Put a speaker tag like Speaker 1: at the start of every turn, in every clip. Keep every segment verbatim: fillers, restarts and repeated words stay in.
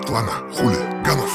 Speaker 1: клана хулиганов.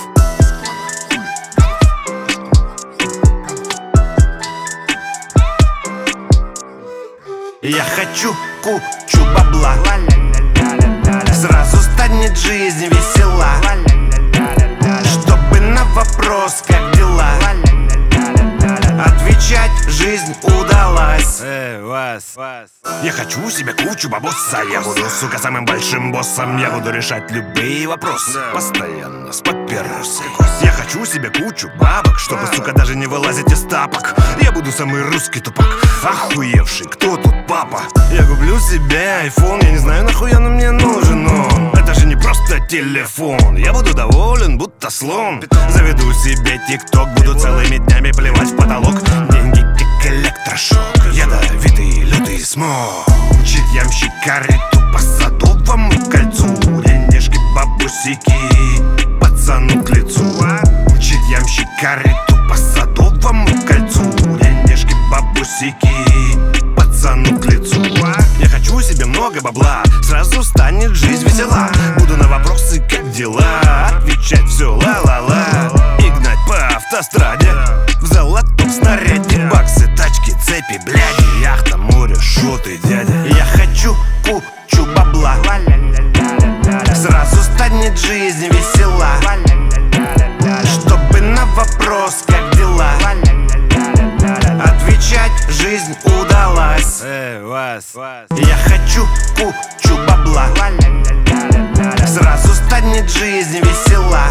Speaker 2: Я хочу кучу бабла, сразу станет жизнь весела, чтобы на вопрос как дела отвечать жизнь удалась. Эй, вас, вас. Я хочу себе кучу бабоса. Я буду, сука, самым большим боссом. Я буду решать любые вопросы, постоянно с папиросой. Я хочу себе кучу бабок, чтобы, сука, даже не вылазить из тапок. Я буду самый русский тупак, охуевший, кто тут папа? Я куплю себе айфон, я не знаю, нахуя он мне нужен он. Это же не просто телефон. Я буду доволен, будто слон. Заведу себе тикток, буду целыми днями плевать в потолок. Деньги как электрошок, ядовитый лютый смог. Мчит ямщик карету по Садовому кольцу. Денежки, бабусики, пацану к лицу. Мчит ямщик карету по Садовому кольцу. Денежки, бабусики, пацану к лицу. Я хочу себе много бабла, сразу станет жизнь весела. Буду на вопросы как дела отвечать все ла-ла-ла. И гнать по автостраде в золотом снаряде. Баксы, тачки, цепи, бляди, яхта, море, шоты, дядя. Я хочу кучу бабла, сразу станет жизнь весела, чтобы на вопрос как дела отвечать жизнь удалась. Эй, вас, вас. Я хочу кучу бабла, сразу станет жизнь весела,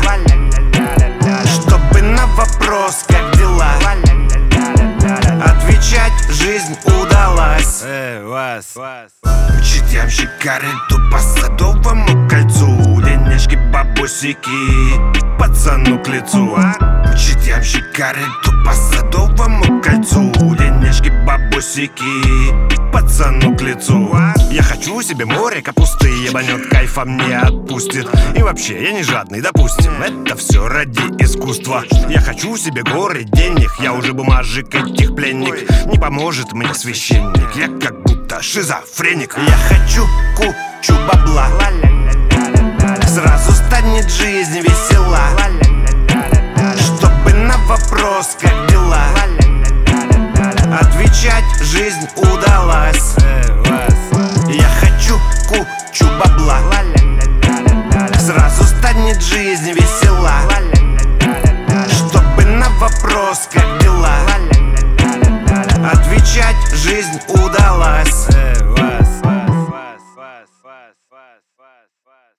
Speaker 2: чтобы на вопрос как дела отвечать жизнь удалась. Эй, вас, вас. Мчит ямщик карету по Садовому кольцу. Денежки, бабусики, пацану к лицу. Мчит ямщик карету по Садовому кольцу. Денежки, бабусики, пацану к лицу. Я хочу себе море капусты, ебанет, кайфом не отпустит. И вообще, я не жадный, допустим, это все ради искусства. Я хочу себе горы денег, я уже бумажек этих пленник. Не поможет мне священник, я как будто шизофреник. Я хочу кучу бабла, сразу станет жизнь весела, чтобы на вопрос как дела отвечать жизнь удалась. Я хочу кучу бабла, сразу станет жизнь весела, чтобы на вопрос как дела отвечать жизнь удалась.